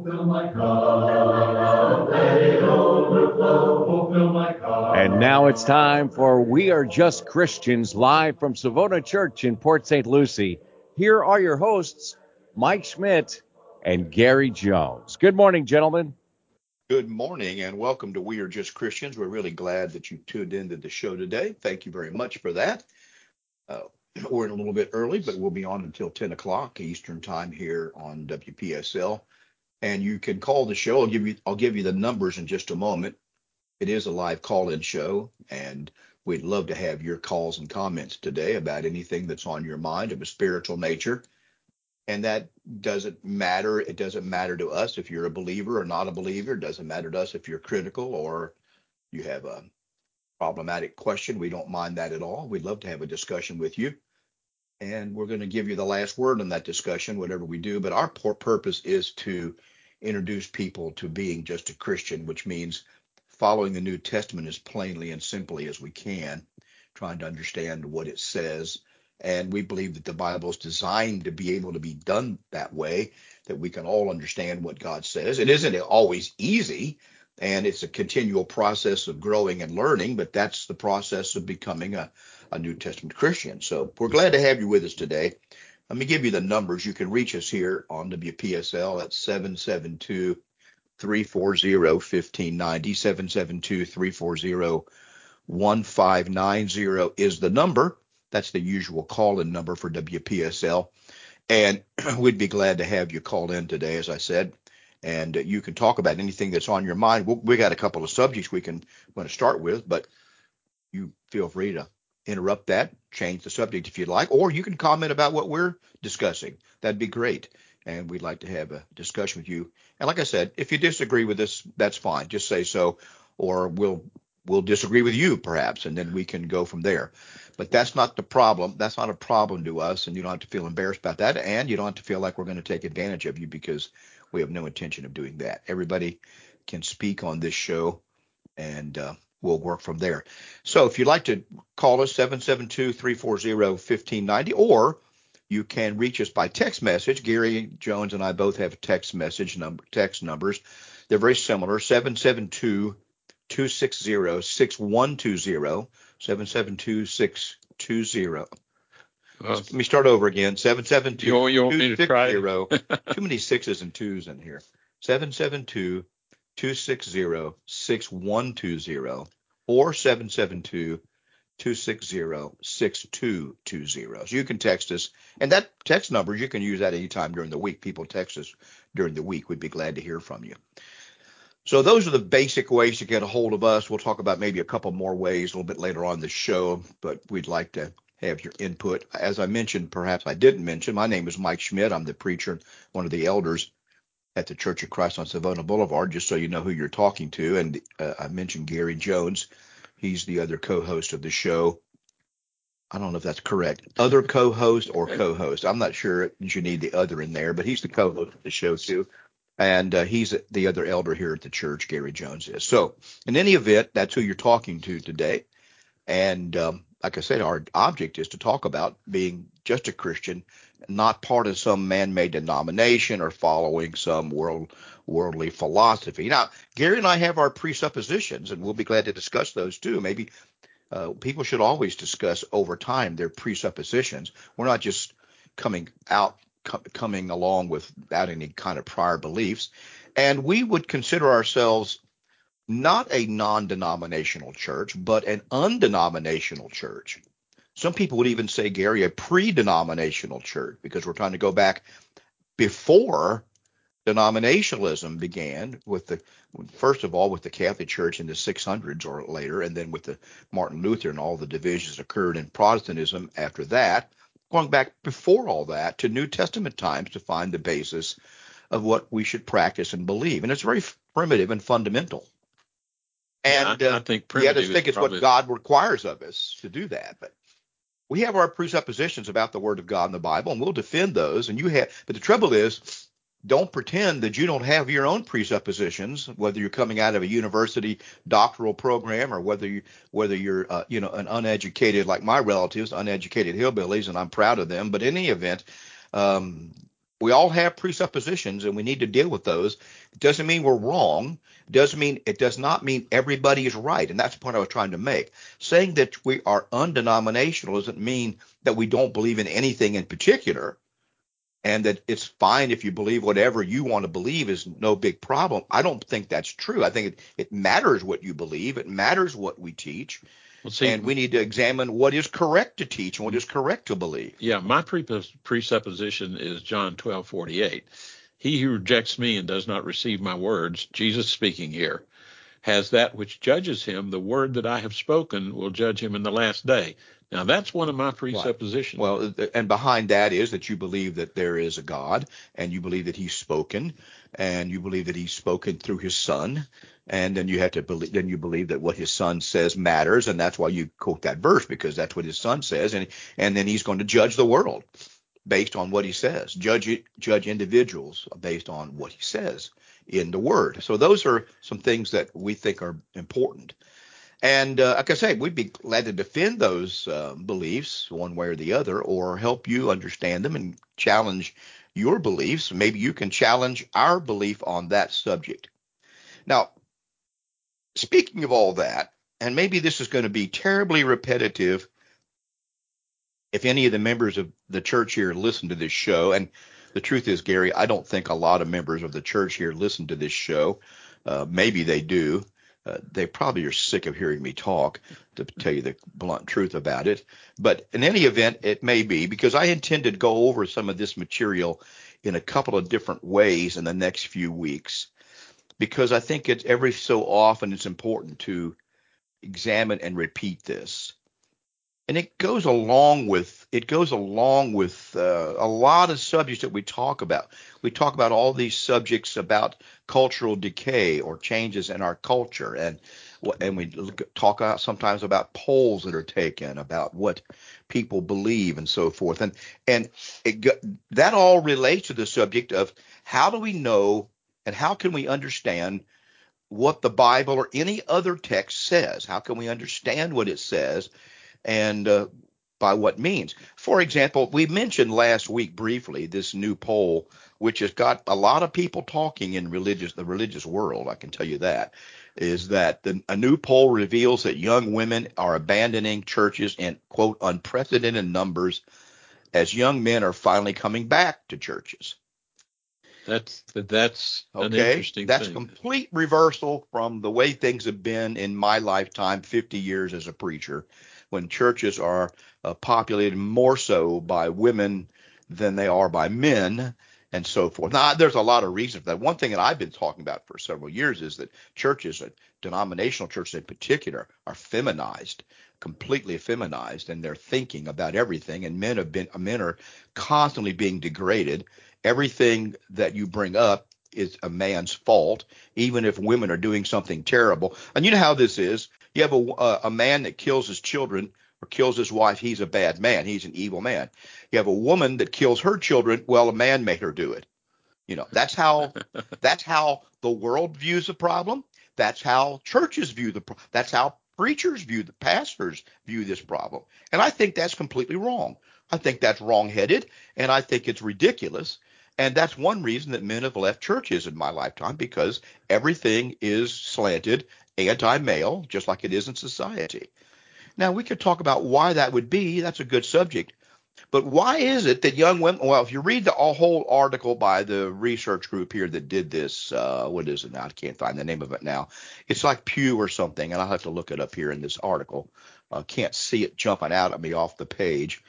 fill my cup, let it overflow. Oh, fill my cup. And now it's time for We Are Just Christians, live from Savona Church in Port St. Lucie. Here are your hosts, Mike Schmidt and Gary Jones. Good morning, gentlemen. Good morning and welcome to We Are Just Christians. We're really glad that you tuned into the show today. Thank you very much for that. We're in a little bit early, but we'll be on until 10 o'clock Eastern time here on WPSL. And you can call the show. I'll give you the numbers in just a moment. It is a live call-in show, and we'd love to have your calls and comments today about anything that's on your mind of a spiritual nature. And that doesn't matter. It doesn't matter to us if you're a believer or not a believer. It doesn't matter to us if you're critical or you have a problematic question. We don't mind that at all. We'd love to have a discussion with you. And we're going to give you the last word in that discussion, whatever we do. But our purpose is to introduce people to being just a Christian, which means following the New Testament as plainly and simply as we can, trying to understand what it says. And we believe that the Bible is designed to be able to be done that way, that we can all understand what God says. It isn't always easy, and it's a continual process of growing and learning, but that's the process of becoming a New Testament Christian. So we're glad to have you with us today. Let me give you the numbers. You can reach us here on WPSL at 772-340-1590. 772-340-1590 is the number. That's the usual call-in number for WPSL. And we'd be glad to have you call in today, as I said. And you can talk about anything that's on your mind. We got a couple of subjects we want to start with, but you feel free to interrupt that, change the subject if you'd like, or you can comment about what we're discussing. That'd be great. And we'd like to have a discussion with you. And like I said, if you disagree with us, that's fine. Just say so, or we'll disagree with you perhaps, and then we can go from there. But that's not the problem. That's not a problem to us, and you don't have to feel embarrassed about that, and you don't have to feel like we're going to take advantage of you, because we have no intention of doing that. Everybody can speak on this show, and we'll work from there. So if you'd like to call us, 772-340-1590, or you can reach us by text message. Gary Jones and I both have text numbers. They're very similar, 772-260-6120, 772-620. Let me start over again. 772-260. Too many sixes and twos in here. 772-260-6120 or 772-260-6220. So you can text us, and that text number, you can use that anytime during the week. People text us during the week. We'd be glad to hear from you. So those are the basic ways to get a hold of us. We'll talk about maybe a couple more ways a little bit later on the show, but we'd like to have your input. As I mentioned, perhaps I didn't mention, my name is Mike Schmidt. I'm the preacher, one of the elders at the Church of Christ on Savona Boulevard, just so you know who you're talking to. And I mentioned Gary Jones. He's the other co-host of the show. I don't know if that's correct. Other co-host or co-host. I'm not sure you need the other in there, but he's the co-host of the show too. And he's the other elder here at the church, Gary Jones is. So in any event, that's who you're talking to today. And like I said, our object is to talk about being just a Christian, not part of some man-made denomination or following some worldly philosophy. Now, Gary and I have our presuppositions, and we'll be glad to discuss those too. Maybe people should always discuss over time their presuppositions. We're not just coming along without any kind of prior beliefs. And we would consider ourselves not a non-denominational church, but an undenominational church. Some people would even say, Gary, a pre-denominational church, because we're trying to go back before denominationalism began first of all, with the Catholic Church in the 600s or later, and then with the Martin Luther and all the divisions occurred in Protestantism after that, going back before all that to New Testament times to find the basis of what we should practice and believe. And it's very primitive and fundamental. And I think it's what God requires of us to do that. But we have our presuppositions about the Word of God in the Bible, and we'll defend those. But the trouble is, don't pretend that you don't have your own presuppositions, whether you're coming out of a university doctoral program or whether you're an uneducated, like my relatives, uneducated hillbillies, and I'm proud of them. But in any event, We all have presuppositions, and we need to deal with those. It doesn't mean we're wrong. It does not mean everybody is right, and that's the point I was trying to make. Saying that we are undenominational doesn't mean that we don't believe in anything in particular, and that it's fine if you believe whatever you want to believe is no big problem. I don't think that's true. I think it matters what you believe. It matters what we teach. Well, see, and we need to examine what is correct to teach and what is correct to believe. yeah, my presupposition is John 12:48. He who rejects me and does not receive my words, Jesus speaking here, has that which judges him. The word that I have spoken will judge him in the last day. Now, that's one of my presuppositions. Well, and behind that is that you believe that there is a God, and you believe that he's spoken, and you believe that he's spoken through his son, and then you have to believe, then you believe that what his son says matters, and that's why you quote that verse, because that's what his son says, and then he's going to judge the world based on what he says, judge individuals based on what he says in the word. So those are some things that we think are important. And like I say, we'd be glad to defend those beliefs one way or the other, or help you understand them and challenge your beliefs. Maybe you can challenge our belief on that subject. Now, speaking of all that, and maybe this is going to be terribly repetitive if any of the members of the church here listen to this show. And the truth is, Gary, I don't think a lot of members of the church here listen to this show. Maybe they do. They probably are sick of hearing me talk, to tell you the blunt truth about it. But in any event, it may be, because I intend to go over some of this material in a couple of different ways in the next few weeks, because I think it's every so often it's important to examine and repeat this. And it goes along with a lot of subjects that we talk about. We talk about all these subjects about cultural decay or changes in our culture, and we talk sometimes about polls that are taken about what people believe and so forth. And that all relates to the subject of how do we know and how can we understand what the Bible or any other text says? How can we understand what it says? And by what means? For example, we mentioned last week briefly this new poll, which has got a lot of people talking in the religious world. I can tell you that is that a new poll reveals that young women are abandoning churches in, quote, unprecedented numbers as young men are finally coming back to churches. That's an interesting That's thing. Complete reversal from the way things have been in my lifetime, 50 years as a preacher, when churches are populated more so by women than they are by men and so forth. Now, there's a lot of reasons for that. One thing that I've been talking about for several years is that churches, denominational churches in particular, are feminized, completely feminized in their thinking about everything, and men are constantly being degraded. Everything that you bring up is a man's fault, even if women are doing something terrible. And you know how this is. You have a man that kills his children or kills his wife. He's a bad man. He's an evil man. You have a woman that kills her children. Well, a man made her do it. That's how the world views the problem. That's how churches view the problem. That's how preachers the pastors view this problem. And I think that's completely wrong. I think that's wrong-headed, and I think it's ridiculous. And that's one reason that men have left churches in my lifetime, because everything is slanted anti-male, just like it is in society. Now, we could talk about why that would be. That's a good subject. But why is it that young women, well, if you read the whole article by the research group here that did this, what is it now? I can't find the name of it now. It's like Pew or something, and I'll have to look it up here in this article. Can't see it jumping out at me off the page.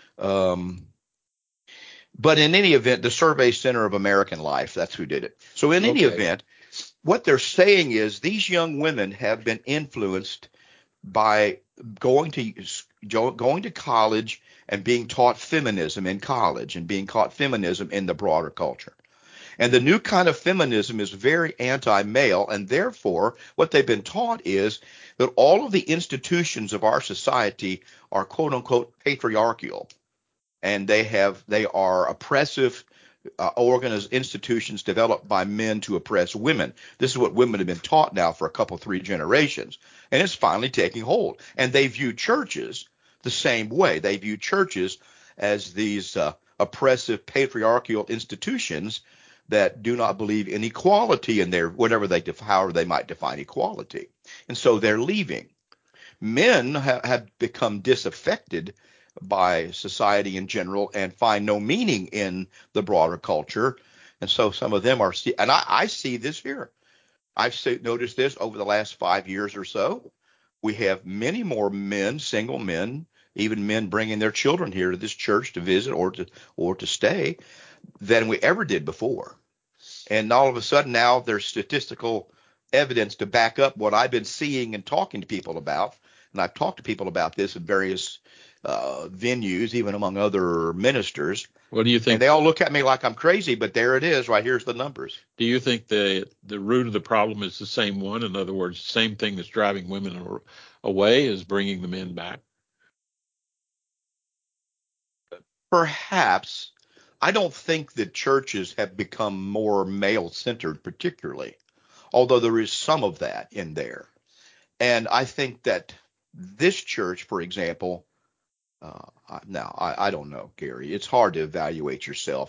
But in any event, the Survey Center of American Life, that's who did it. So in any event, what they're saying is these young women have been influenced by going to college and being taught feminism in college and being taught feminism in the broader culture. And the new kind of feminism is very anti-male, and therefore what they've been taught is that all of the institutions of our society are quote-unquote patriarchal. And they are oppressive institutions developed by men to oppress women. This is what women have been taught now for a couple, 3 generations, and it's finally taking hold. And they view churches the same way. They view churches as these oppressive patriarchal institutions that do not believe in equality in their whatever however they might define equality, and so they're leaving. Men have become disaffected by society in general and find no meaning in the broader culture, and so some of them are. And I see this here. Noticed this over the last 5 years or so. We have many more men, single men, even men bringing their children here to this church to visit or to stay than we ever did before. And all of a sudden now there's statistical evidence to back up what I've been seeing and talking to people about. And I've talked to people about this in various venues, even among other ministers. What do you think? And they all look at me like I'm crazy, but there it is. Right here's the numbers. Do you think the root of the problem is the same one? In other words, the same thing that's driving women away is bringing the men back? Perhaps. I don't think that churches have become more male-centered particularly, although there is some of that in there. And I think that this church, for example, now I don't know, Gary. It's hard to evaluate yourself.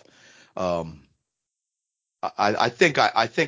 I think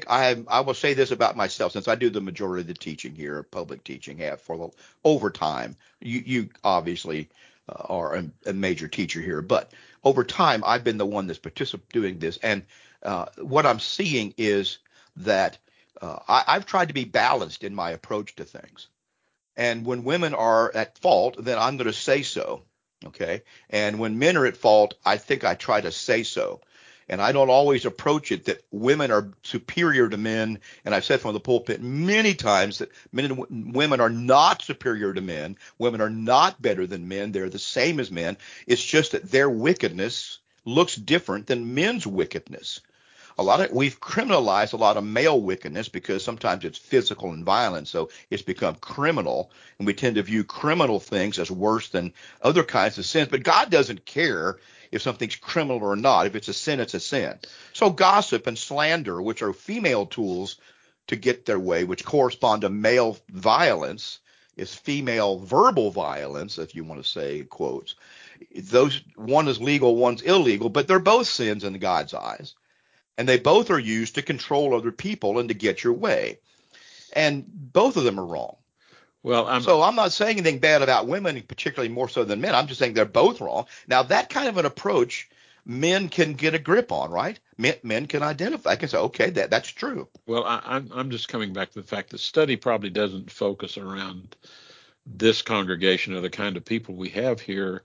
I will say this about myself, since I do the majority of the teaching here, public teaching, have for over time. You obviously are a major teacher here, but over time I've been the one that's doing this, and what I'm seeing is that I've tried to be balanced in my approach to things. And when women are at fault, then I'm going to say so. Okay. And when men are at fault, I think I try to say so. And I don't always approach it that women are superior to men. And I've said from the pulpit many times that women are not superior to men. Women are not better than men. They're the same as men. It's just that their wickedness looks different than men's wickedness. We've criminalized a lot of male wickedness because sometimes it's physical and violent, so it's become criminal, and we tend to view criminal things as worse than other kinds of sins. But God doesn't care if something's criminal or not. If it's a sin, it's a sin. So gossip and slander, which are female tools to get their way, which correspond to male violence, is female verbal violence, if you want to say quotes. Those, one is legal, one's illegal, but they're both sins in God's eyes. And they both are used to control other people and to get your way. And both of them are wrong. Well, I'm not saying anything bad about women, particularly more so than men. I'm just saying they're both wrong. Now, that kind of an approach, men can get a grip on, right? Men can identify. I can say, okay, that's true. Well, I'm just coming back to the fact that study probably doesn't focus around this congregation or the kind of people we have here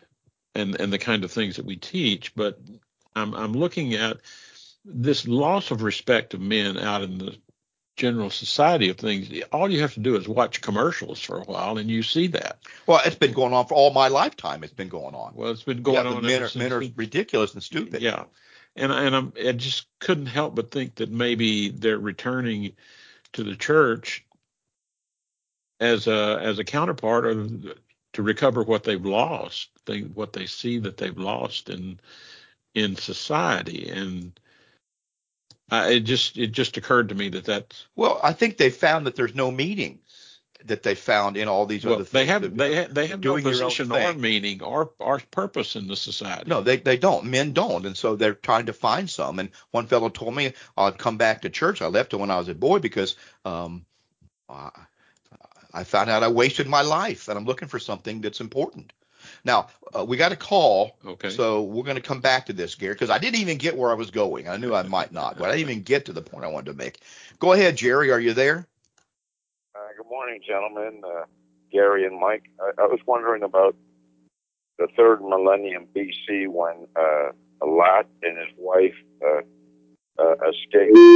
and the kind of things that we teach. But I'm looking at this loss of respect of men out in the general society of things. All you have to do is watch commercials for a while, and you see that. Well, it's been going on for all my lifetime. It's been going on. Well, it's been going on. Men are ridiculous and stupid. Yeah, and I just couldn't help but think that maybe they're returning to the church as a counterpart of to recover what they've lost, what they see that they've lost in society. And it just occurred to me that's. Well, I think they found that there's no meaning that they found in all these other things. They have no position or meaning or purpose in the society. No, they don't. Men don't, and so they're trying to find some. And one fellow told me I'd come back to church. I left it when I was a boy because I found out I wasted my life, and I'm looking for something that's important. Now, we got a call, okay. So we're going to come back to this, Gary, because I didn't even get where I was going. I knew I might not, but I didn't even get to the point I wanted to make. Go ahead, Jerry. Are you there? Good morning, gentlemen, Gary and Mike. I was wondering about the third millennium BC when Lot and his wife escaped.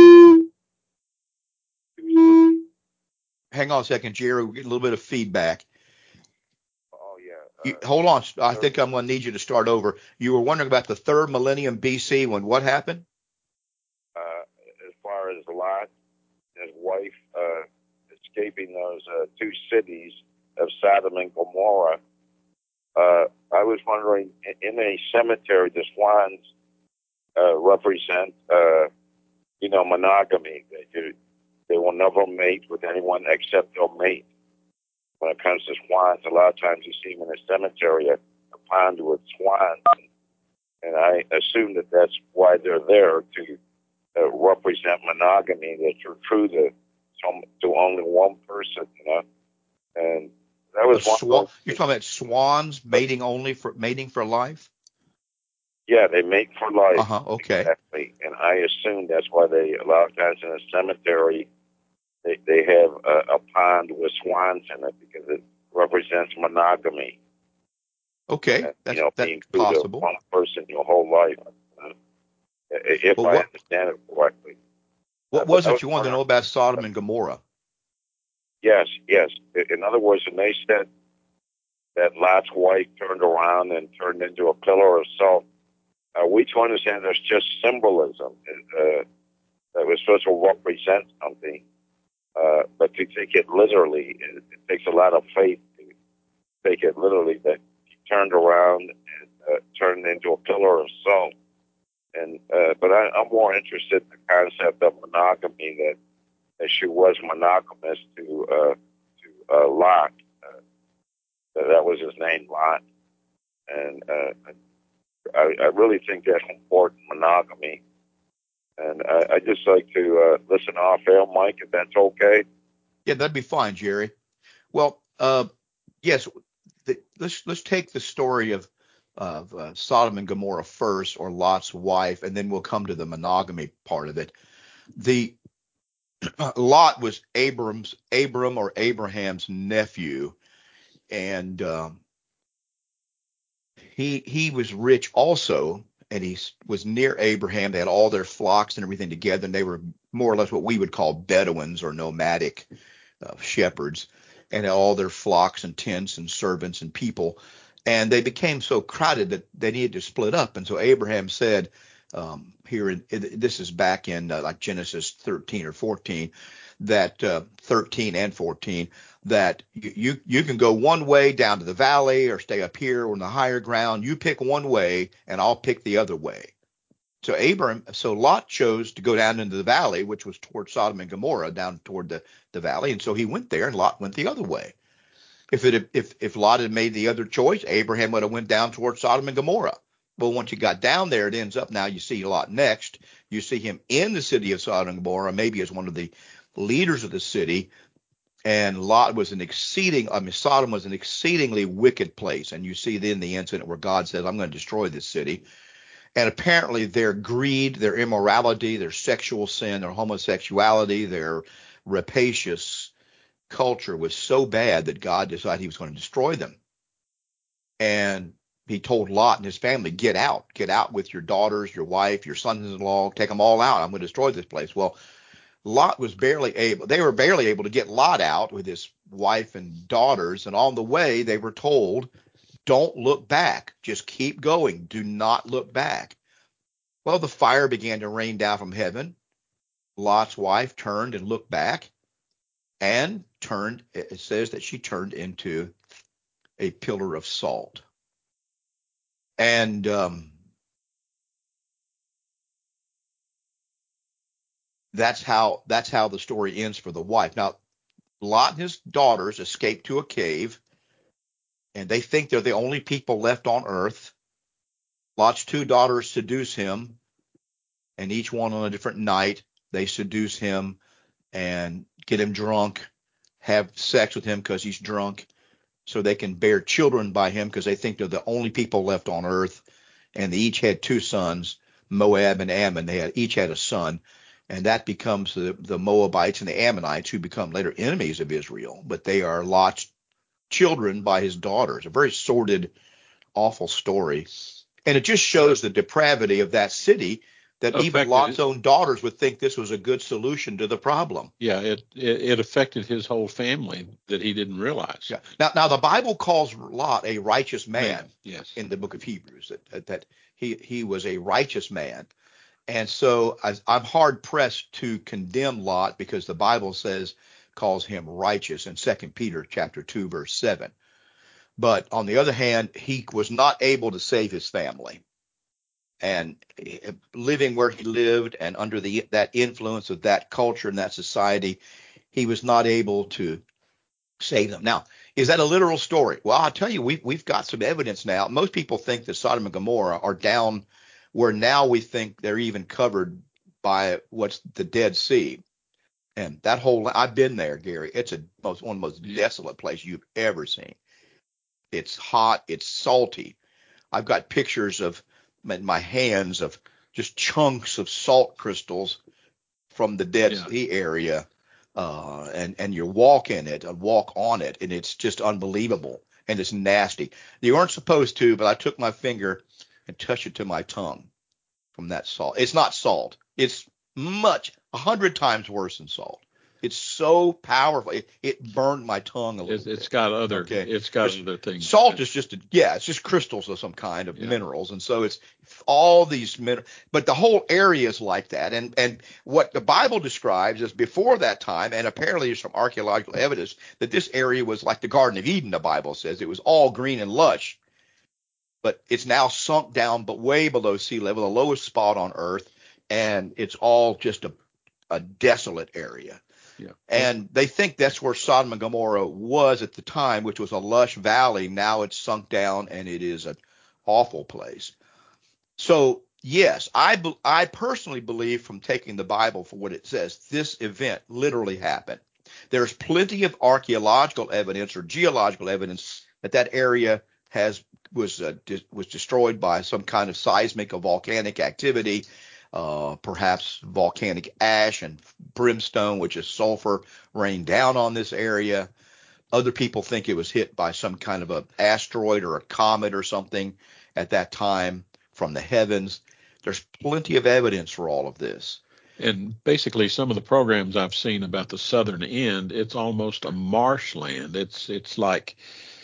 Hang on a second, Jerry. We're getting a little bit of feedback. Oh, yeah. Hold on. I think I'm going to need you to start over. You were wondering about the third millennium BC when what happened? As far as Lot and his wife escaping those two cities of Sodom and Gomorrah, I was wondering, in a cemetery, the swans represent, monogamy. They will never mate with anyone except they'll mate. When it comes to swans, a lot of times you see them in a cemetery, a pond with swans. and I assume that that's why they're there, to represent monogamy, that you're true to only one person, and that was one of those. You're talking about swans mating for life? Yeah, they mate for life. Okay. Exactly. And I assume that's why they, a lot of times in a cemetery, they have a pond with swans in it, because it represents monogamy. Okay, And, that's being true possible. to one person your whole life, if I understand it correctly. What was it you wanted to know about Sodom and Gomorrah? Yes. In other words, when they said that Lot's wife turned around and turned into a pillar of salt, we to understand there's just symbolism that was supposed to represent something, but to take it literally, it takes a lot of faith to take it literally, that she turned around and turned into a pillar of salt. And but I'm more interested in the concept of monogamy, that she was monogamous to Lot. That was his name, Lot, and I really think that's important, monogamy. And I just like to listen off air, Mike, if that's okay. Yeah, that'd be fine, Jerry. Well, yes, let's take the story of Sodom and Gomorrah first, or Lot's wife, and then we'll come to the monogamy part of it. The Lot was Abram or Abraham's nephew, and he was rich also, and he was near Abraham. They had all their flocks and everything together, and they were more or less what we would call Bedouins or nomadic shepherds, and had all their flocks and tents and servants and people. And they became so crowded that they needed to split up. And so Abraham said, this is back in like Genesis 13 or 14, that 13 and 14, that you can go one way down to the valley or stay up here on the higher ground. You pick one way and I'll pick the other way. So Lot chose to go down into the valley, which was toward Sodom and Gomorrah, down toward the valley. And so he went there, and Lot went the other way. If Lot had made the other choice, Abraham would have went down toward Sodom and Gomorrah. Well, once you got down there, it ends up now you see Lot next. You see him in the city of Sodom and Gomorrah, maybe as one of the leaders of the city. And Sodom was an exceedingly wicked place. And you see then the incident where God says, I'm going to destroy this city. And apparently their greed, their immorality, their sexual sin, their homosexuality, their rapacious culture was so bad that God decided he was going to destroy them. And he told Lot and his family, get out with your daughters, your wife, your sons-in-law, take them all out. I'm going to destroy this place. Well, they were barely able to get Lot out with his wife and daughters. And on the way, they were told, don't look back. Just keep going. Do not look back. Well, the fire began to rain down from heaven. Lot's wife turned and looked back, and it says that she turned into a pillar of salt. And that's how the story ends for the wife. Now, Lot and his daughters escape to a cave, and they think they're the only people left on earth. Lot's two daughters seduce him, and each one on a different night, they seduce him and get him drunk, have sex with him because he's drunk, so they can bear children by him, because they think they're the only people left on earth. And they each had two sons, Moab and Ammon. Each had a son, and that becomes the Moabites and the Ammonites, who become later enemies of Israel. But they are Lot's children by his daughters. A very sordid, awful story. And it just shows the depravity of that city, that even Lot's own daughters would think this was a good solution to the problem. Yeah, it affected his whole family that he didn't realize. Yeah. Now the Bible calls Lot a righteous man. Yes. In the book of Hebrews, that he was a righteous man. And so I'm hard pressed to condemn Lot, because the Bible calls him righteous in 2 Peter chapter 2, verse 7. But on the other hand, he was not able to save his family. And living where he lived and under that influence of that culture and that society, he was not able to save them. Now, Is that a literal story? Well, I'll tell you, we've got some evidence now. Most people think that Sodom and Gomorrah are down where now we think they're even covered by what's the Dead Sea. And that whole, I've been there, Gary. It's one of the most desolate places you've ever seen. It's hot. It's salty. I've got pictures of in my hands of just chunks of salt crystals from the Dead Sea area. And you walk in it and walk on it, and it's just unbelievable. And it's nasty. You weren't supposed to, but I took my finger and touched it to my tongue from that salt. It's not salt. It's 100 times worse than salt. It's so powerful. It burned my tongue a little bit. It's got other things. Salt is it's just crystals of some kind of minerals. And so it's all these minerals, but the whole area is like that. And what the Bible describes is before that time, and apparently there's some archaeological evidence that this area was like the Garden of Eden, the Bible says. It was all green and lush, but it's now sunk down, but way below sea level, the lowest spot on earth. And it's all just a desolate area. Yeah. And they think that's where Sodom and Gomorrah was at the time, which was a lush valley. Now it's sunk down, and it is an awful place. So, yes, I personally believe, from taking the Bible for what it says, this event literally happened. There's plenty of archaeological evidence or geological evidence that area was destroyed by some kind of seismic or volcanic activity. Perhaps volcanic ash and brimstone, which is sulfur, rained down on this area. Other people think it was hit by some kind of an asteroid or a comet or something at that time from the heavens. There's plenty of evidence for all of this. And basically, some of the programs I've seen about the southern end, it's almost a marshland. It's like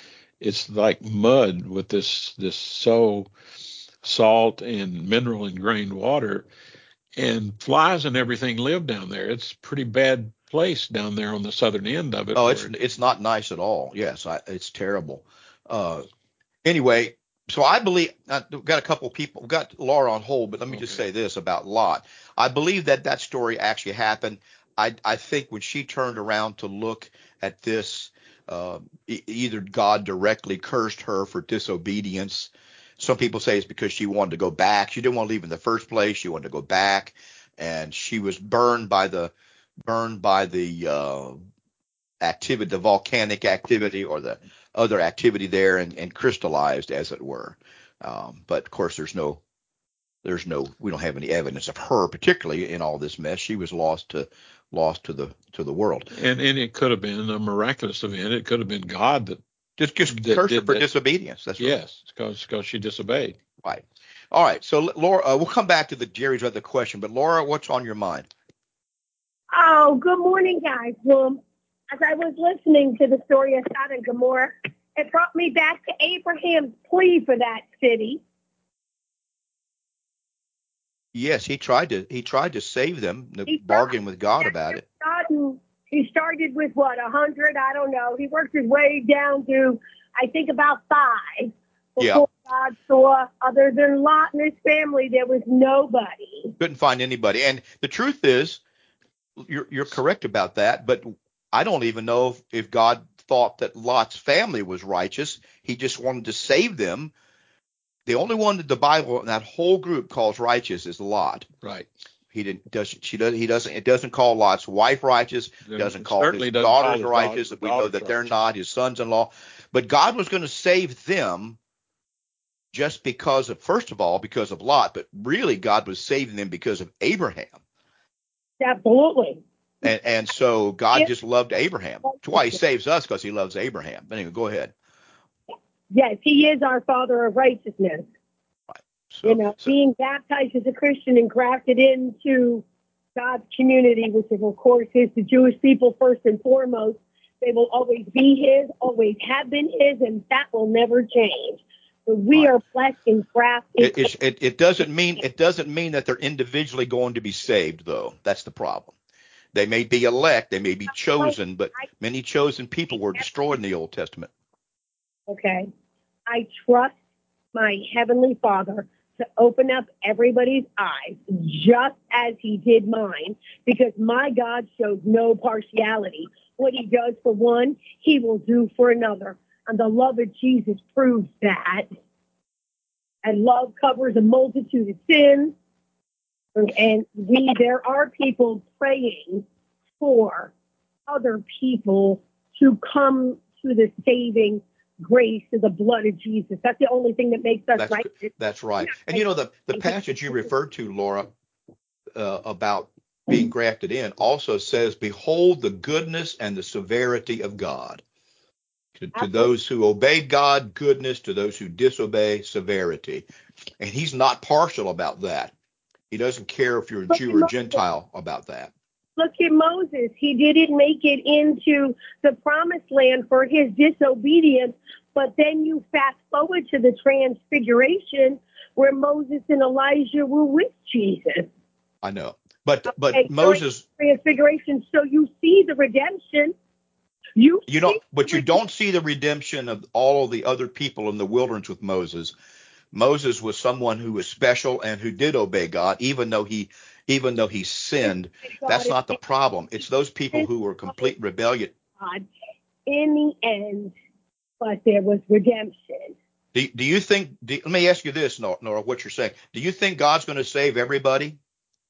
mud with this so salt and mineral ingrained water, and flies and everything live down there. It's a pretty bad place down there on the southern end of it. Oh, it's not nice at all. Yes, it's terrible. Anyway, so I believe we've got a couple people. We've got Laura on hold, but let me just say this about Lot. I believe that story actually happened. I think when she turned around to look at this, either God directly cursed her for disobedience. Some people say it's because she wanted to go back. She didn't want to leave in the first place. She wanted to go back, and she was burned by the activity, the volcanic activity or the other activity there, and crystallized, as it were. But of course, we don't have any evidence of her particularly in all this mess. She was lost to the world. And it could have been a miraculous event. It could have been God that just cursed her for disobedience. That's right. Yes, because she disobeyed. Right. All right. So Laura, we'll come back to Jerry's other question, but Laura, what's on your mind? Oh, good morning, guys. Well, as I was listening to the story of Sodom and Gomorrah, it brought me back to Abraham's plea for that city. Yes, he tried to save them, bargain with God about it. He started with 100? I don't know. He worked his way down to, I think, about 5 before God saw, other than Lot and his family, there was nobody. Couldn't find anybody. And the truth is, you're correct about that, but I don't even know if God thought that Lot's family was righteous. He just wanted to save them. The only one that the Bible and that whole group calls righteous is Lot. Right. It doesn't call Lot's wife righteous. Doesn't call his daughters righteous. We know that they're not his sons-in-law. But God was going to save them just because of Lot, but really God was saving them because of Abraham. Absolutely. And so God just loved Abraham. That's why he saves us, because he loves Abraham. But anyway, go ahead. Yes, he is our Father of righteousness. Right. So, being baptized as a Christian and grafted into God's community, which of course is the Jewish people first and foremost. They will always be his, always have been his, and that will never change. So we are blessed and grafted. It doesn't mean that they're individually going to be saved, though. That's the problem. They may be elect, they may be chosen, but many chosen people were destroyed in the Old Testament. Okay. I trust my Heavenly Father to open up everybody's eyes just as he did mine, because my God shows no partiality. What he does for one, he will do for another. And the love of Jesus proves that. And love covers a multitude of sins. And there are people praying for other people to come to the saving grace of the blood of Jesus. That's the only thing that makes us right. That's right. And you know, the passage you referred to, Laura, about being grafted in also says, behold the goodness and the severity of God. To those who obeyed God, goodness. To those who disobey, severity. And he's not partial about that. He doesn't care if you're a Jew or Gentile about that. Look at Moses. He didn't make it into the promised land for his disobedience. But then you fast forward to the transfiguration where Moses and Elijah were with Jesus. I know. But Moses. Transfiguration. So you see the redemption. You don't see the redemption of all of the other people in the wilderness with Moses. Moses was someone who was special and who did obey God, even though he sinned. That's not the problem. It's those people who were complete rebellion. In the end, but there was redemption. Do you think? Let me ask you this, Nora. What you're saying? Do you think God's going to save everybody?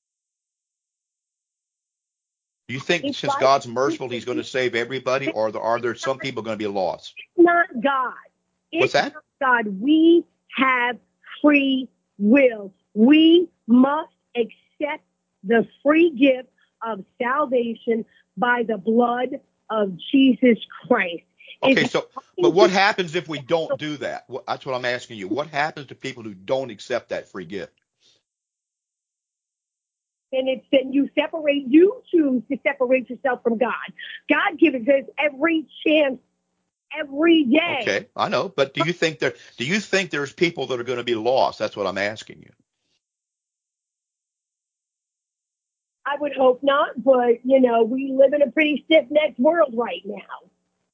Do you think since God's merciful, he's going to save everybody, or are there some people going to be lost? Not God. What's that? God, we have free will. We must accept the free gift of salvation by the blood of Jesus Christ. Okay, but what happens if we don't do that? That's what I'm asking you. What happens to people who don't accept that free gift? And then you choose to separate yourself from God. God gives us every chance, every day. Okay, I know, but do you think there's people that are going to be lost? That's what I'm asking you. I would hope not, but we live in a pretty stiff-necked world right now.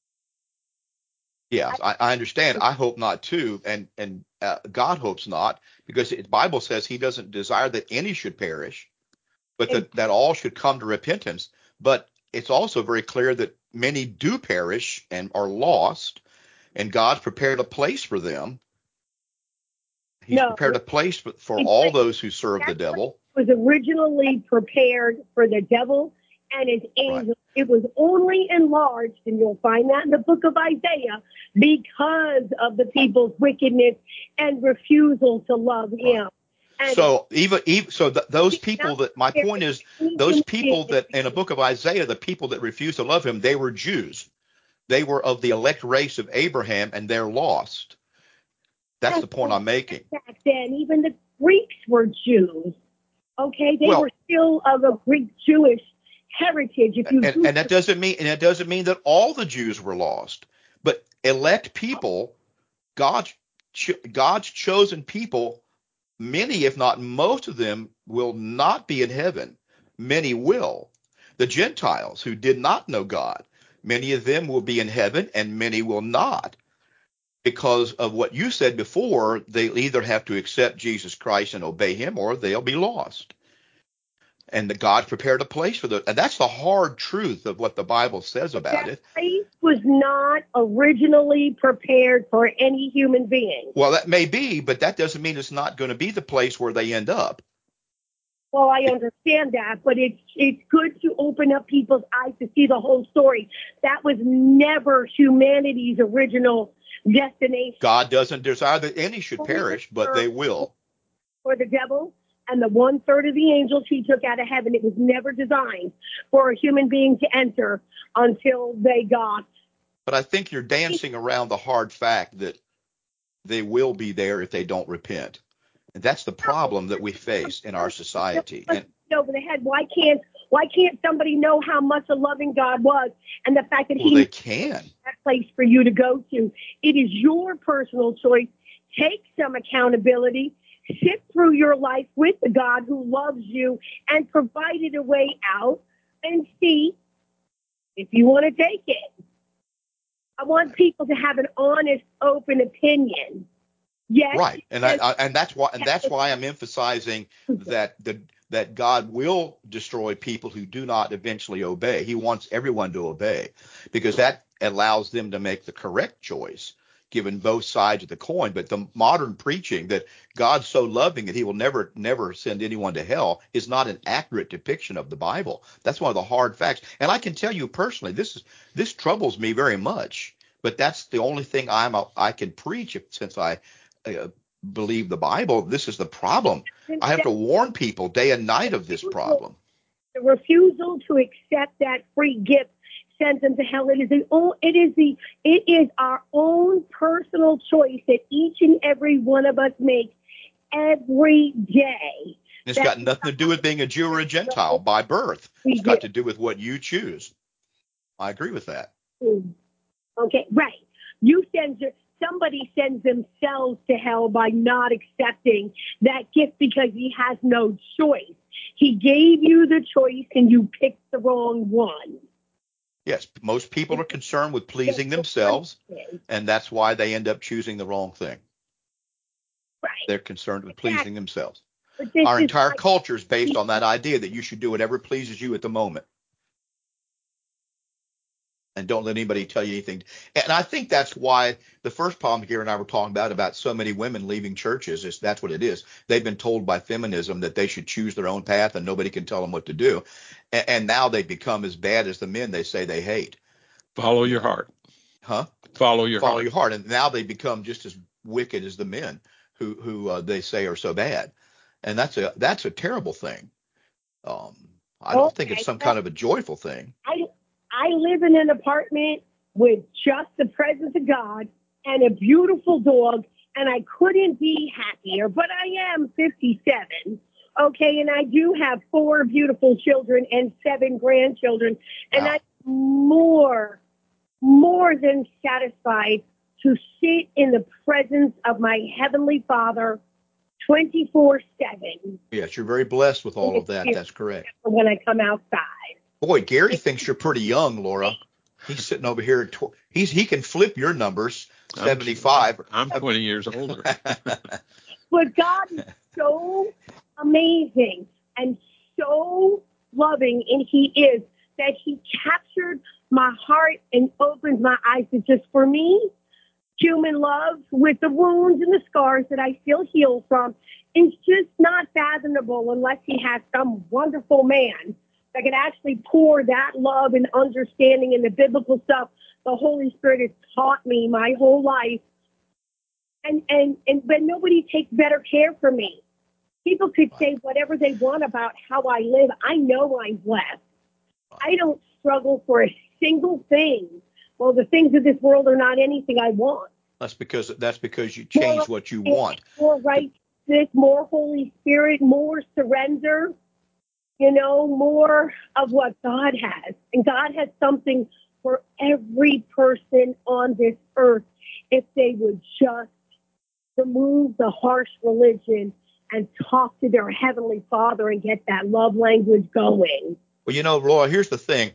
Yes, I understand. I hope not too, and God hopes not, because the Bible says he doesn't desire that any should perish, but that all should come to repentance. But it's also very clear that many do perish and are lost, and God's prepared a place for them. He's prepared a place for all those who serve the devil. It was originally prepared for the devil and his angels. Right. It was only enlarged, and you'll find that in the book of Isaiah, because of the people's wickedness and refusal to love him. And so those people that, my point is, those people that in the book of Isaiah, the people that refused to love him, they were Jews. They were of the elect race of Abraham, and they're lost. That's the point I'm making. Back then, even the Greeks were Jews. Okay, they were still of a Greek Jewish heritage. And that doesn't mean that all the Jews were lost, but elect people, God's chosen people. Many, if not most of them, will not be in heaven. Many will. The Gentiles who did not know God, many of them will be in heaven, and many will not. Because of what you said before, they'll either have to accept Jesus Christ and obey him, or they'll be lost. And that God prepared a place for them. And that's the hard truth of what the Bible says about it. That place was not originally prepared for any human being. Well, that may be, but that doesn't mean it's not going to be the place where they end up. Well, I understand that, but it's good to open up people's eyes to see the whole story. That was never humanity's original destination. God doesn't desire that any should perish, but they will. For the devil and the 1/3 of the angels he took out of heaven, it was never designed for a human being to enter until they got. But I think you're dancing around the hard fact that they will be there if they don't repent. And that's the problem that we face in our society. And over the head. Why can't somebody know how much a loving God was, and the fact that they can. That place for you to go to. It is your personal choice. Take some accountability. Sit through your life with the God who loves you and provided a way out, and see if you want to take it. I want people to have an honest, open opinion. Yes. Right. And that's why I'm emphasizing that that God will destroy people who do not eventually obey. He wants everyone to obey because that allows them to make the correct choice, given both sides of the coin. But the modern preaching that God's so loving that he will never send anyone to hell is not an accurate depiction of the Bible. That's one of the hard facts. And I can tell you personally, this troubles me very much. But that's the only thing I can preach since I believe the Bible. This is the problem. I have to warn people day and night of this problem. The refusal to accept that free gift sends them to hell. It is our own personal choice that each and every one of us makes every day. It's got nothing to do with being a Jew or a Gentile by birth. It's got to do with what you choose. I agree with that. Okay, right. Somebody sends themselves to hell by not accepting that gift because he has no choice. He gave you the choice and you picked the wrong one. Yes, most people are concerned with pleasing themselves, and that's why they end up choosing the wrong thing. Right. They're concerned with pleasing themselves. Our Our entire culture is based on that idea that you should do whatever pleases you at the moment. And don't let anybody tell you anything. And I think that's why the first problem Gary and I were talking about so many women leaving churches is that's what it is. They've been told by feminism that they should choose their own path and nobody can tell them what to do. And now they become as bad as the men they say they hate. Follow your heart. Huh? Follow your heart. And now they become just as wicked as the men who they say are so bad. And that's a terrible thing. I don't think it's some kind of a joyful thing. I live in an apartment with just the presence of God and a beautiful dog, and I couldn't be happier. But I am 57, okay, and I do have 4 beautiful children and 7 grandchildren, and I'm more than satisfied to sit in the presence of my Heavenly Father 24/7. Yes, you're very blessed with all of that. That's correct. When I come outside. Boy, Gary thinks you're pretty young, Laura. He's sitting over here. He can flip your numbers, 75. I'm 20 years older. But God is so amazing and so loving, and he is, that he captured my heart and opened my eyes to just, for me, human love with the wounds and the scars that I still heal from is just not fathomable unless he has some wonderful man that can actually pour that love and understanding and the biblical stuff the Holy Spirit has taught me my whole life. But nobody takes better care for me. People could say whatever they want about how I live. I know I'm blessed. I don't struggle for a single thing. Well, the things of this world are not anything I want. That's because you change what you want. More righteousness, more Holy Spirit, more surrender. More of what God has. And God has something for every person on this earth if they would just remove the harsh religion and talk to their Heavenly Father and get that love language going. Well, Laura, here's the thing.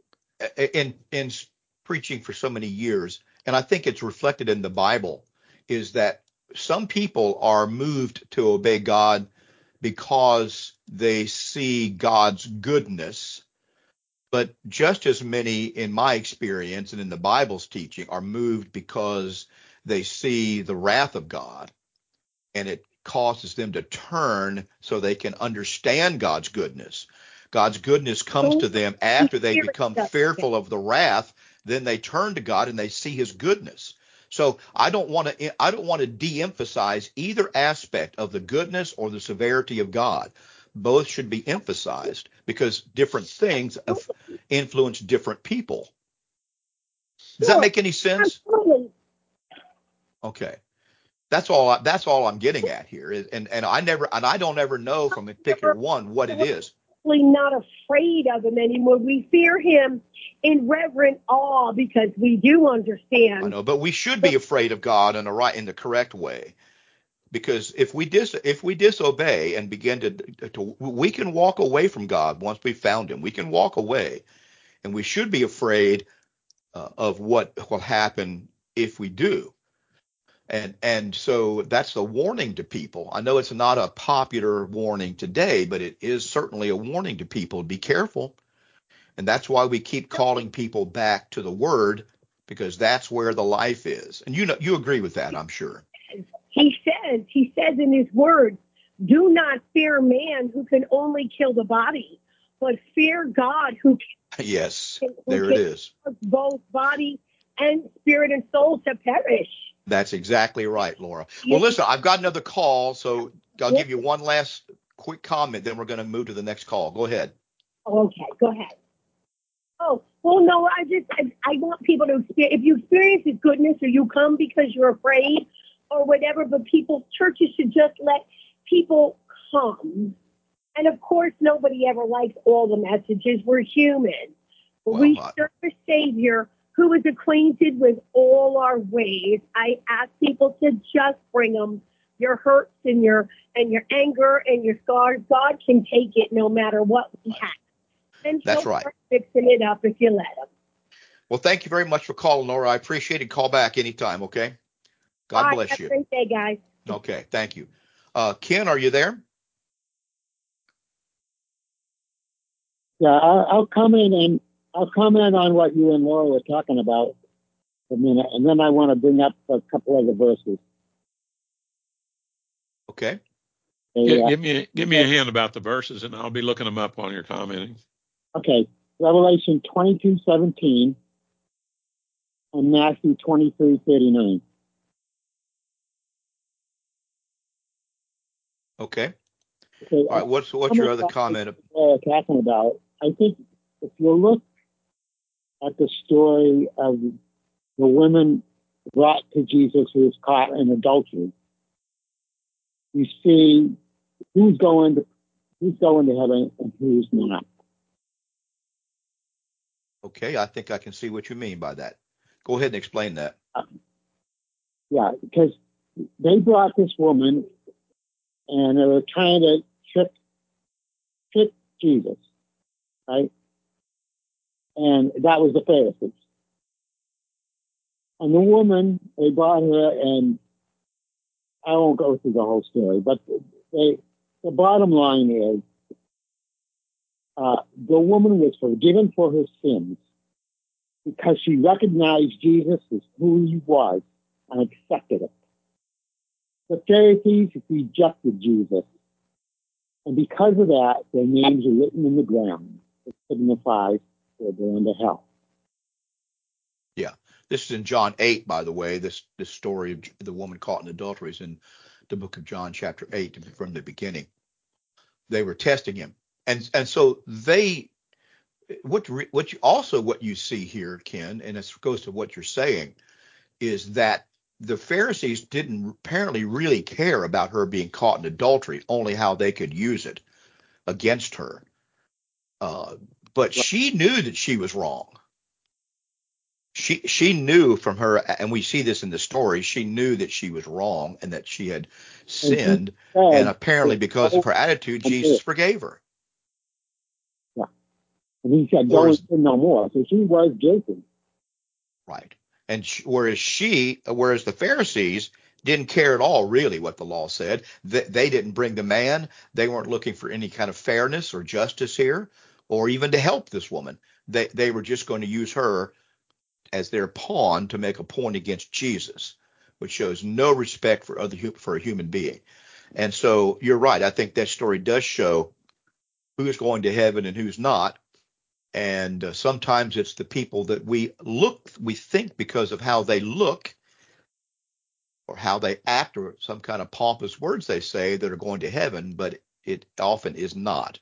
In preaching for so many years, and I think it's reflected in the Bible, is that some people are moved to obey God because they see God's goodness, but just as many, in my experience and in the Bible's teaching, are moved because they see the wrath of God, and it causes them to turn so they can understand God's goodness. God's goodness comes to them after they become fearful of the wrath. Then they turn to God and they see his goodness. So I don't want to de-emphasize either aspect of the goodness or the severity of God. Both should be emphasized because different things influence different people. Does that make any sense? Okay. That's all I'm getting at here. And I don't ever know from a particular one what it is. Not afraid of him anymore. We fear him in reverent awe because we do understand. I know, but we should be afraid of God in the correct way, because if we disobey and begin to we can walk away from God once we found him. We can walk away, and we should be afraid of what will happen if we do. And so that's the warning to people. I know it's not a popular warning today, but it is certainly a warning to people. Be careful. And that's why we keep calling people back to the Word, because that's where the life is. And you agree with that, I'm sure. He says in his word, do not fear man who can only kill the body, but fear God who Yes, can there it is. cause both body and spirit and soul to perish. That's exactly right, Laura. Well, listen, I've got another call, so I'll give you one last quick comment, then we're going to move to the next call. Go ahead. Okay, go ahead. Oh, well, no, I want people to experience, if you experience his goodness or you come because you're afraid or whatever, but churches should just let people come. And of course, nobody ever likes all the messages. We're human. But we serve a Savior who is acquainted with all our ways. I ask people to just bring them your hurts and your anger and your scars. God can take it no matter what we have. And that's right. Fixing it up if you let him. Well, thank you very much for calling, Laura. I appreciate it. Call back anytime, okay? God bless you. Have a great day, guys. Okay, thank you. Ken, are you there? Yeah, I'll comment on what you and Laura were talking about a minute, and then I want to bring up a couple other verses. Okay. Give me a hint about the verses, and I'll be looking them up while you're commenting. Okay, Revelation 22:17 and Matthew 23:39. Okay. All right. What's your other comment? Talking about, I think if you look at the story of the women brought to Jesus who was caught in adultery, you see who's going to heaven and who's not. Okay, I think I can see what you mean by that. Go ahead and explain that. Yeah, because they brought this woman and they were trying to trick Jesus, right? And that was the Pharisees. And the woman, they brought her, and I won't go through the whole story, but the bottom line is the woman was forgiven for her sins because she recognized Jesus as who he was and accepted it. The Pharisees rejected Jesus, and because of that, their names are written in the ground. It signifies they're going to hell. Yeah, this is in John 8, by the way. This story of the woman caught in adultery is in the book of John, chapter 8, from the beginning. They were testing him, and so what you see here, Ken, and it goes to what you're saying, is that the Pharisees didn't apparently really care about her being caught in adultery, only how they could use it against her. But she knew that she was wrong. She knew from her, and we see this in the story, she knew that she was wrong and that she had sinned, and apparently because of her attitude, Jesus forgave her. Yeah. And he said, don't sin no more. So she was guilty. Right. And whereas the Pharisees didn't care at all, really, what the law said. They didn't bring the man. They weren't looking for any kind of fairness or justice here, or even to help this woman. They were just going to use her as their pawn to make a point against Jesus, which shows no respect for a human being. And so you're right. I think that story does show who's going to heaven and who's not. And sometimes it's the people that we think because of how they look or how they act or some kind of pompous words they say that are going to heaven, but it often is not.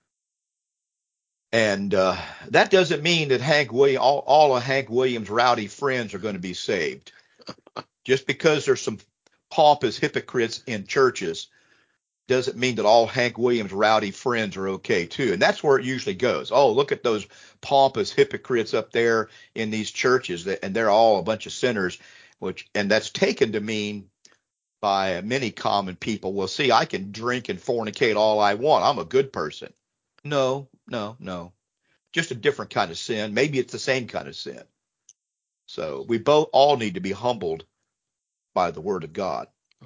And that doesn't mean that all of Hank Williams' rowdy friends are going to be saved. Just because there's some pompous hypocrites in churches doesn't mean that all Hank Williams' rowdy friends are okay too. And that's where it usually goes. Oh, look at those pompous hypocrites up there in these churches, and they're all a bunch of sinners, and that's taken to mean by many common people, well, see, I can drink and fornicate all I want. I'm a good person. No. Just a different kind of sin. Maybe it's the same kind of sin. So we all need to be humbled by the word of God.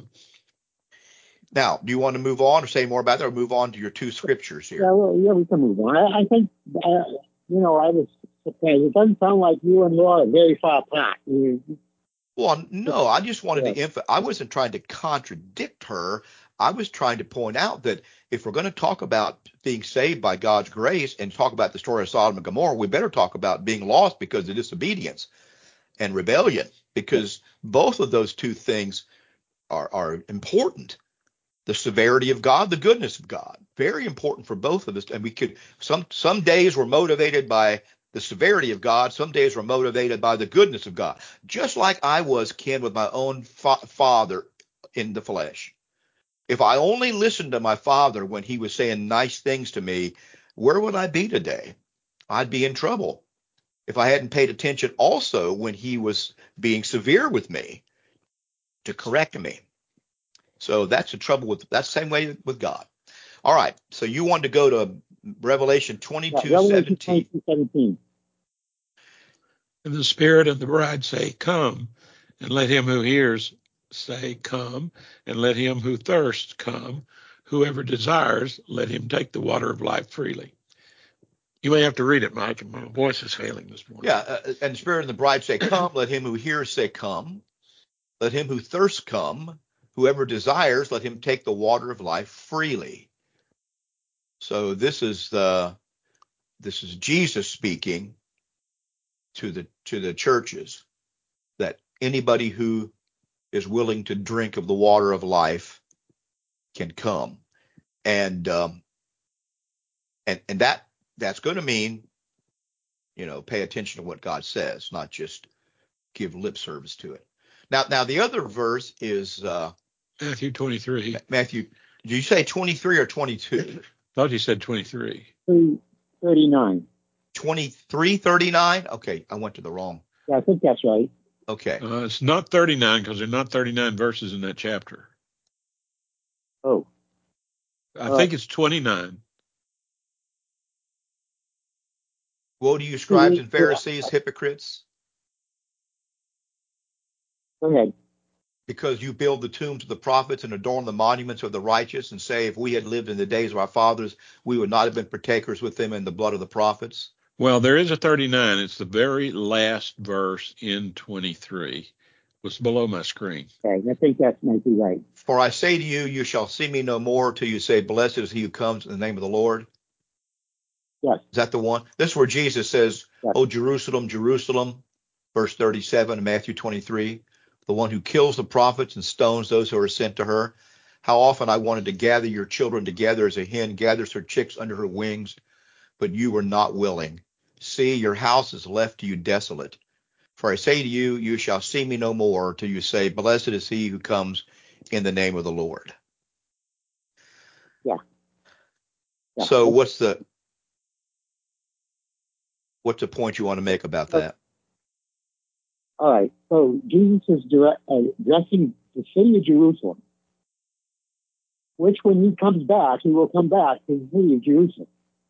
Now, do you want to move on or say more about that, or move on to your two scriptures here? Yeah, we can move on. I think, I was surprised. It doesn't sound like you and Laura are very far apart. Well, no, I just wanted to I wasn't trying to contradict her. I was trying to point out that if we're going to talk about being saved by God's grace and talk about the story of Sodom and Gomorrah, we better talk about being lost because of disobedience and rebellion, because both of those two things are important. The severity of God, the goodness of God, very important for both of us. And we could, some days we're motivated by the severity of God. Some days we're motivated by the goodness of God. Just like I was, Ken, with my own father in the flesh. If I only listened to my father when he was saying nice things to me, where would I be today? I'd be in trouble. If I hadn't paid attention also when he was being severe with me to correct me. So that's the trouble with, that's the same way with God. All right. So you wanted to go to Revelation 22:17. And the Spirit and the bride say, come, and let him who hears say, come, and let him who thirsts come. Whoever desires, let him take the water of life freely. You may have to read it, Mike, and my voice is failing this morning. Yeah, and the Spirit and the bride say, come. Let him who hears say, come. Let him who thirsts come. Whoever desires, let him take the water of life freely. So this is Jesus speaking to the churches, that anybody who is willing to drink of the water of life can come, and that's going to mean, pay attention to what God says, not just give lip service to it. Now the other verse is Matthew 23. Matthew, did you say 23 or 22? Thought you said 23. 39. 23:39. Okay, I went to the wrong. Yeah, I think that's right. Okay. It's not 39 because there are not 39 verses in that chapter. Oh. I think it's 29. Woe to you, scribes and Pharisees, hypocrites, Go ahead. because you build the tombs of the prophets and adorn the monuments of the righteous, and say, if we had lived in the days of our fathers, we would not have been partakers with them in the blood of the prophets. Well, there is a 39. It's the very last verse in 23. It's below my screen. Okay, I think that might be right. For I say to you, you shall see me no more till you say, blessed is he who comes in the name of the Lord. Yes. Is that the one? This is where Jesus says, yes. Oh, Jerusalem, Jerusalem, verse 37 in Matthew 23, the one who kills the prophets and stones those who are sent to her. How often I wanted to gather your children together as a hen gathers her chicks under her wings, but you were not willing. See, your house is left to you desolate. For I say to you, you shall see me no more till you say, blessed is he who comes in the name of the Lord. Yeah. So what's the point you want to make about that? All right. So Jesus is addressing the city of Jerusalem, which when he comes back, he will come back to the city of Jerusalem.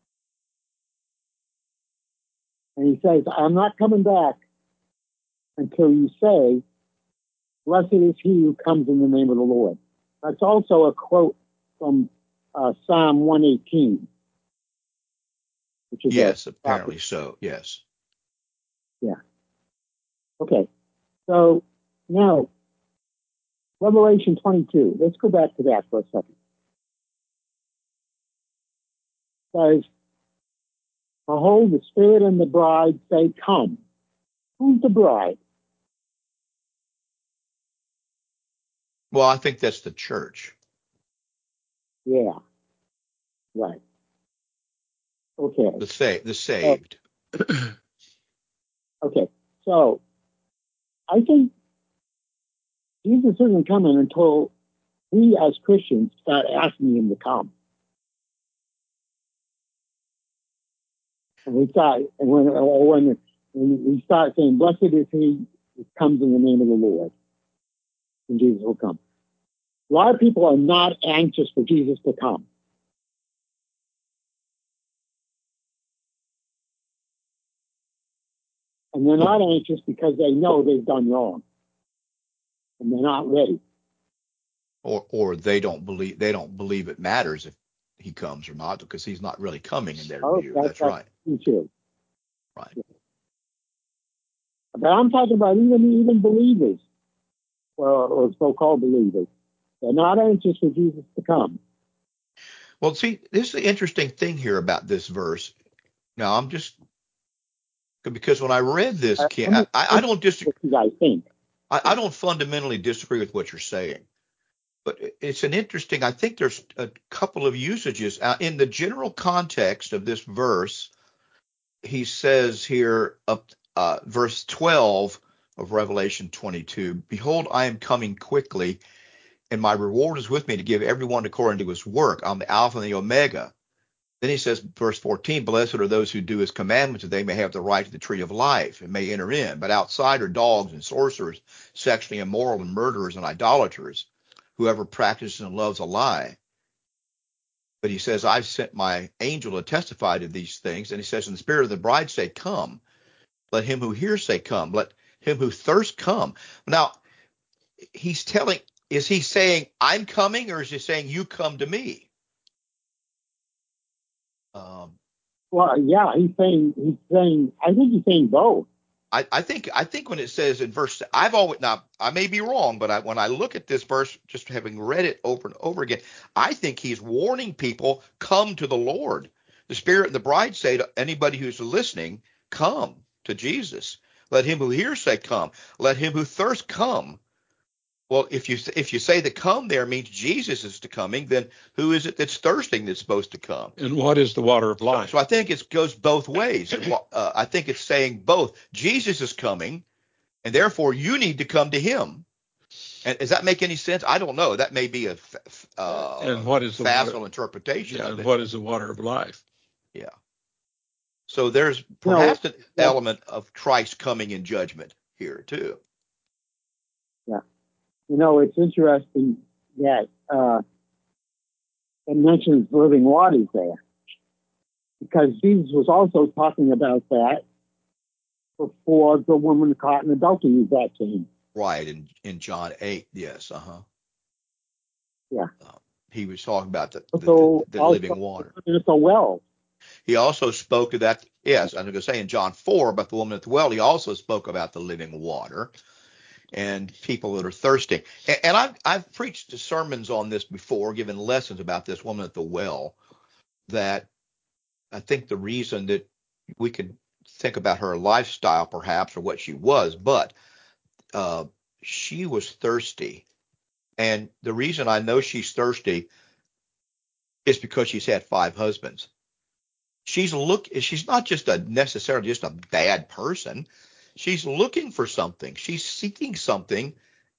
And he says, I'm not coming back until you say, blessed is he who comes in the name of the Lord. That's also a quote from Psalm 118. Which is yes, apparently so. Yes. Yeah. Okay. So now, Revelation 22. Let's go back to that for a second. It says, behold, the Spirit and the bride say, come. Who's the bride? Well, I think that's the church. Yeah. Right. Okay. The saved. Okay. So I think Jesus isn't coming until we as Christians start asking him to come. And we start, and when we start saying, blessed is he who comes in the name of the Lord, and Jesus will come. A lot of people are not anxious for Jesus to come. And they're not anxious because they know they've done wrong. and they're not ready. Or they don't believe it matters if he comes or not, because he's not really coming in their view. That's right. Too. Right. Yeah. But I'm talking about even believers, or so-called believers. They're not anxious for Jesus to come. Well, see, this is the interesting thing here about this verse. Now, I'm just because when I read this, Ken, I don't disagree. I think I don't fundamentally disagree with what you're saying, but it's an interesting. I think there's a couple of usages in the general context of this verse. He says here, verse 12 of Revelation 22, "Behold, I am coming quickly, and my reward is with me to give everyone according to his work. I'm the Alpha and the Omega." Then he says, verse 14, "Blessed are those who do his commandments, that they may have the right to the tree of life and may enter in. But outside are dogs and sorcerers, sexually immoral and murderers and idolaters, whoever practices and loves a lie." But he says, "I've sent my angel to testify to these things." And he says, "And the spirit of the bride say, come. Let him who hears say, come. Let him who thirsts come." Now, is he saying, I'm coming, or is he saying, you come to me? Well, yeah, he's saying, I think he's saying both. I think when it says in verse, I may be wrong, but when I look at this verse, just having read it over and over again, I think he's warning people, come to the Lord. The Spirit and the bride say to anybody who's listening, come to Jesus. Let him who hears say, come. Let him who thirsts come. Well, if you say the come there means Jesus is coming, then who is it that's thirsting that's supposed to come? And what is the water of life? So I think it goes both ways. I think it's saying both. Jesus is coming, and therefore you need to come to him. And does that make any sense? I don't know. That may be a and what is the facile interpretation of and it. what is the water of life? Yeah. So there's perhaps an element of Christ coming in judgment here too. Yeah. It's interesting that it mentions living waters there, because Jesus was also talking about that before the woman caught in adultery was brought to him. Right, in John 8, yes, Yeah. He was talking about the also, living water. It's a well. He also spoke of that, yes, I'm going to say in John 4 about the woman at the well, he also spoke about the living water and people that are thirsty. And I've preached sermons on this before, given lessons about this woman at the well, that I think the reason that we could think about her lifestyle perhaps, or what she was, but she was thirsty. And the reason I know she's thirsty is because she's had 5 husbands. She's not just necessarily just a bad person. She's looking for something. She's seeking something,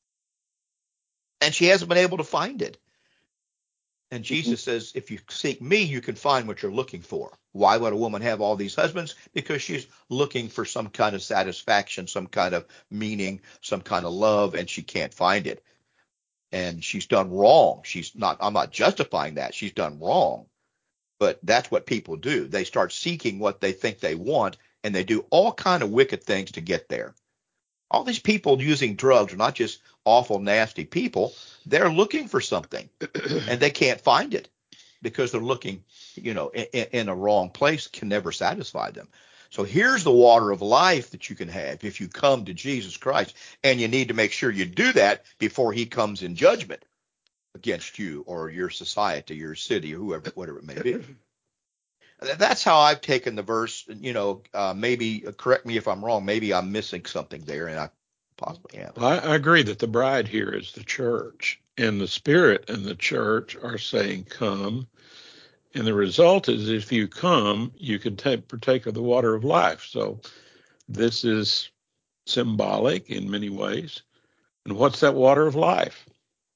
and she hasn't been able to find it. And Jesus says, if you seek me, you can find what you're looking for. Why would a woman have all these husbands? Because she's looking for some kind of satisfaction, some kind of meaning, some kind of love, and she can't find it. And she's done wrong. I'm not justifying that. She's done wrong. But that's what people do. They start seeking what they think they want, and they do all kind of wicked things to get there. All these people using drugs are not just awful, nasty people. They're looking for something, and they can't find it because they're looking, in a wrong place, can never satisfy them. So here's the water of life that you can have if you come to Jesus Christ, and you need to make sure you do that before he comes in judgment against you or your society, your city, or whatever it may be. That's how I've taken the verse. Maybe correct me if I'm wrong. Maybe I'm missing something there, and I possibly am. Well, I agree that the bride here is the church, and the Spirit and the church are saying, come. And the result is, if you come, you can partake of the water of life. So this is symbolic in many ways. And what's that water of life?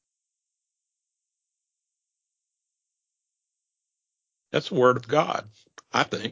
That's the word of God, I think.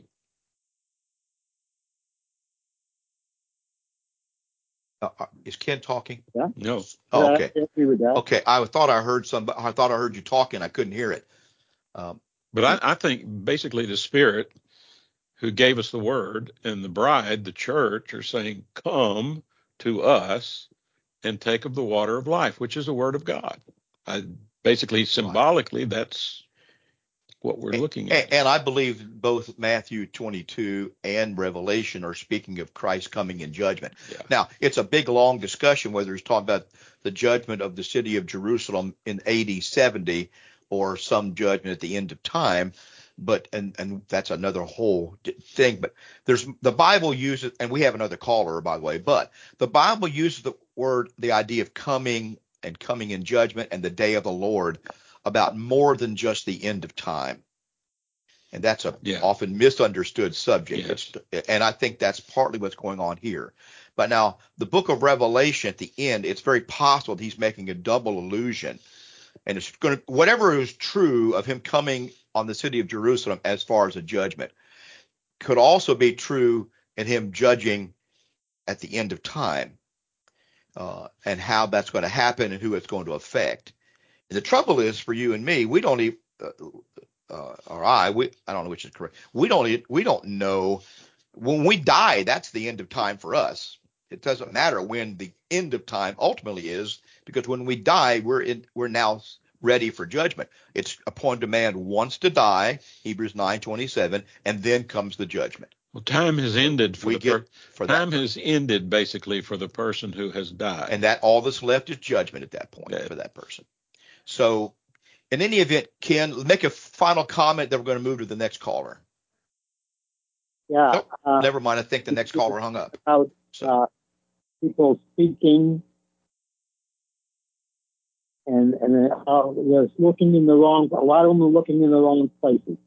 Is Ken talking? Yeah. No. Oh, okay. I agree with that. Okay. I thought I heard you talking. I couldn't hear it. But I think basically the Spirit who gave us the word and the bride, the church, are saying, come to us and take of the water of life, which is the word of God. Basically, symbolically, that's what we're looking at. And I believe both Matthew 22 and Revelation are speaking of Christ coming in judgment. Yeah. Now, it's a big, long discussion whether he's talking about the judgment of the city of Jerusalem in AD 70 or some judgment at the end of time. But and that's another whole thing. But the Bible uses, and we have another caller, by the way, but the Bible uses the idea of coming and coming in judgment and the day of the Lord about more than just the end of time. And that's a often misunderstood subject. Yes. And I think that's partly what's going on here. But now the book of Revelation at the end, it's very possible that he's making a double allusion. And it's going to, whatever is true of him coming on the city of Jerusalem as far as a judgment could also be true in him judging at the end of time, and how that's going to happen and who it's going to affect. And the trouble is for you and me, we don't even, I don't know which is correct. We don't know when we die. That's the end of time for us. It doesn't matter when the end of time ultimately is, because when we die, we're now ready for judgment. It's upon demand once to die, Hebrews 9:27, and then comes the judgment. Well, time has ended has ended basically for the person who has died, and that all that's left is judgment at that point for that person. So, in any event, Ken, make a final comment. Then we're going to move to the next caller. Yeah. Nope, never mind. I think the next caller hung up. People speaking and they're looking in the wrong. A lot of them are looking in the wrong places.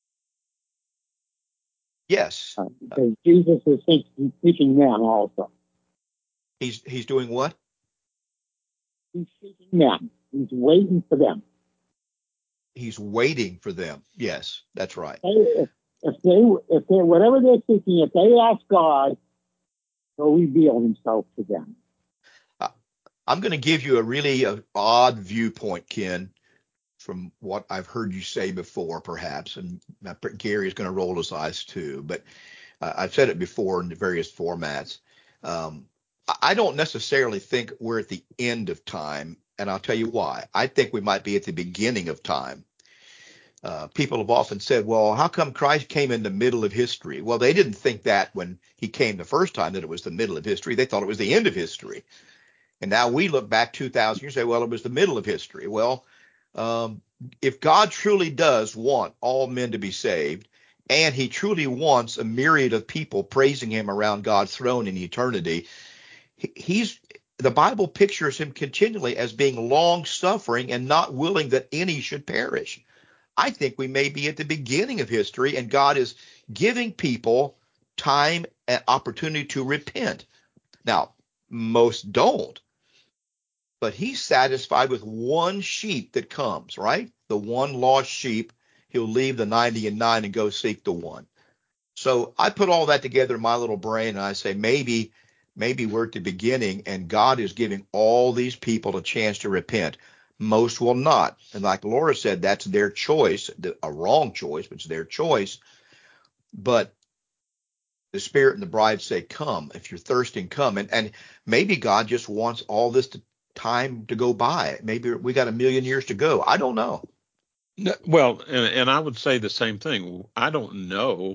Yes. Because Jesus is seeking them also. He's doing what? He's seeking them. He's waiting for them. He's waiting for them. Yes, that's right. If they whatever they're seeking, if they ask God, He'll reveal Himself to them. I'm going to give you a really odd viewpoint, Ken, from what I've heard you say before, perhaps, and Gary is going to roll his eyes too. But I've said it before in various formats. I don't necessarily think we're at the end of time, and I'll tell you why. I think we might be at the beginning of time. People have often said, well, how come Christ came in the middle of history? Well, they didn't think that when he came the first time, that it was the middle of history. They thought it was the end of history. And now we look back 2,000 years and say, well, it was the middle of history. Well, if God truly does want all men to be saved, and he truly wants a myriad of people praising him around God's throne in eternity, the Bible pictures him continually as being long-suffering and not willing that any should perish. I think we may be at the beginning of history, and God is giving people time and opportunity to repent. Now, most don't, but he's satisfied with one sheep that comes, right? The one lost sheep. He'll leave the 99 and go seek the one. So I put all that together in my little brain, and I say maybe we're at the beginning, and God is giving all these people a chance to repent. Most will not. And like Laura said, that's their choice, a wrong choice, but it's their choice. But the Spirit and the bride say, come. If you're thirsting, come. And maybe God just wants all this time to go by. Maybe we got 1,000,000 years to go. I don't know. Well, and I would say the same thing. I don't know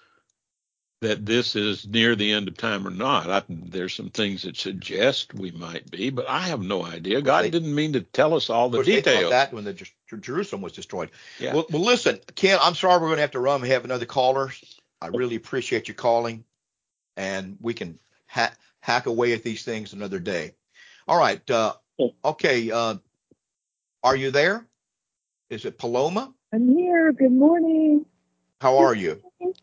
that this is near the end of time or not. There's some things that suggest we might be, but I have no idea. God didn't mean to tell us all the details. They thought that when Jerusalem was destroyed. Yeah. Well, listen, Ken, I'm sorry we're going to have to run. We have another caller. I really appreciate you calling, and we can hack away at these things another day. All right. Okay. Are you there? Is it Paloma? I'm here. Good morning. How are you?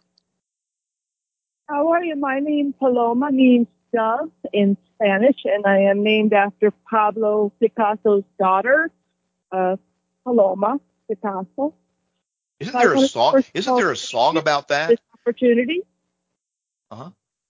How are you? My name Paloma means dove in Spanish, and I am named after Pablo Picasso's daughter, Paloma Picasso. Isn't there a song? Isn't there a song about that? This opportunity. Uh-huh.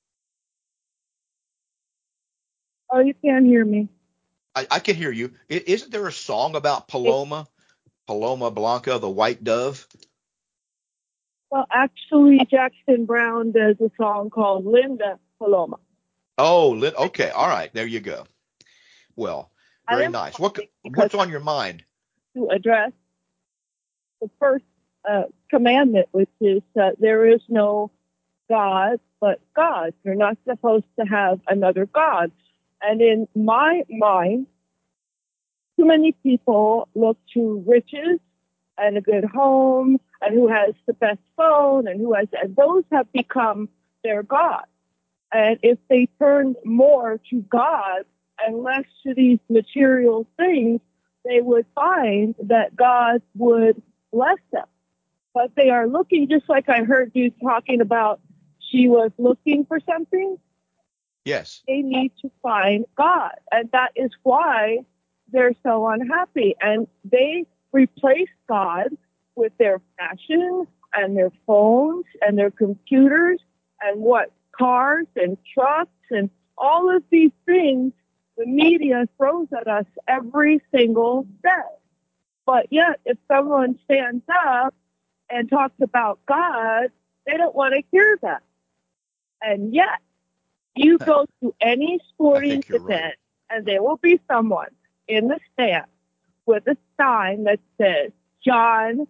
Oh, you can't hear me. I can hear you. Isn't there a song about Paloma Blanca, the white dove? Well, actually, Jackson Brown does a song called Linda Paloma. Oh, okay. All right. There you go. Well, I very am nice. calling What's on your mind? to address the first commandment, which is there is no God but God. You're not supposed to have another God. And in my mind, too many people look to riches and a good home and who has the best phone and those have become their God. And if they turn more to God and less to these material things, they would find that God would bless them. But they are looking, just like I heard you talking about, she was looking for something. Yes. They need to find God. And that is why they're so unhappy. And they replace God with their fashion and their phones and their computers and cars and trucks and all of these things the media throws at us every single day. But yet, if someone stands up and talks about God, they don't want to hear that. And yet, you go to any sporting event, right. and there will be someone in the stand with a sign that says John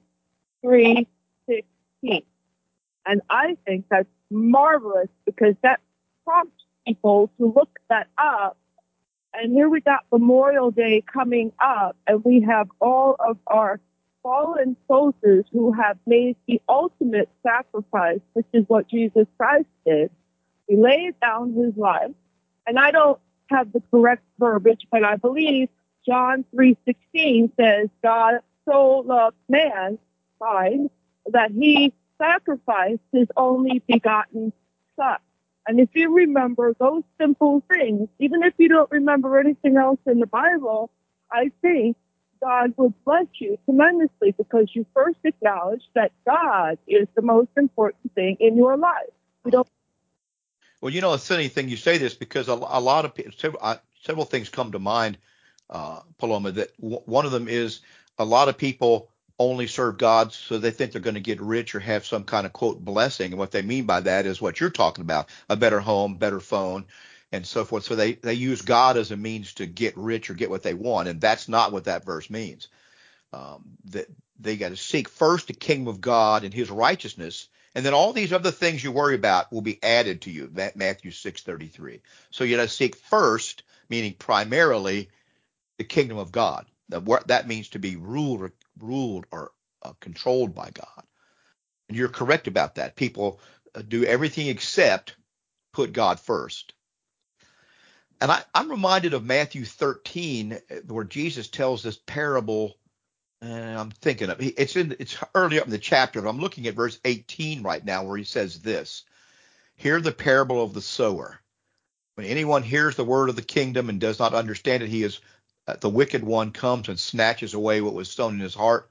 3:16. And I think that's marvelous because that prompts people to look that up. And here we got Memorial Day coming up, and we have all of our fallen soldiers who have made the ultimate sacrifice, which is what Jesus Christ did. He laid down his life. And I don't have the correct verbiage, but I believe John 3:16 says God so loved mankind that he sacrificed his only begotten son. And if you remember those simple things, even if you don't remember anything else in the Bible, I think God would bless you tremendously because you first acknowledge that God is the most important thing in your life. Well, it's funny thing you say this because a lot of people, several things come to mind, Paloma, that one of them is a lot of people only serve God so they think they're going to get rich or have some kind of, quote, blessing. And what they mean by that is what you're talking about, a better home, better phone, and so forth. So they use God as a means to get rich or get what they want. And that's not what that verse means. That they got to seek first the kingdom of God and his righteousness. And then all these other things you worry about will be added to you. Matthew 6:33. So you got to seek first, meaning primarily, the kingdom of God. What that means to be ruled or controlled by God. And you're correct about that. People do everything except put God first. And I'm reminded of Matthew 13, where Jesus tells this parable. And I'm thinking of it's early up in the chapter, but I'm looking at verse 18 right now, where he says this: "Hear the parable of the sower. When anyone hears the word of the kingdom and does not understand it, the wicked one comes and snatches away what was sown in his heart.